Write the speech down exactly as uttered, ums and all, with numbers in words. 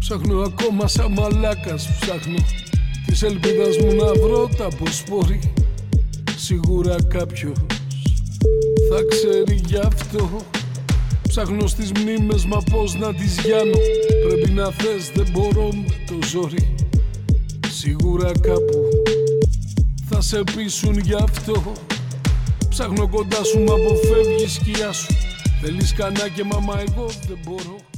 Ψάχνω ακόμα σαν μαλάκας, ψάχνω της ελπίδας μου να βρω τα ποσπόρη. Σίγουρα κάποιος θα ξέρει γι' αυτό. Ψάχνω στις μνήμες, μα πώς να τις γιάνω. Πρέπει να θες, δεν μπορώ με το ζόρι. Σίγουρα κάπου θα σε πείσουν γι' αυτό. Ψάχνω κοντά σου, μα αποφεύγει η σκιά σου. Θέλεις κανάκι, μα εγώ δεν μπορώ.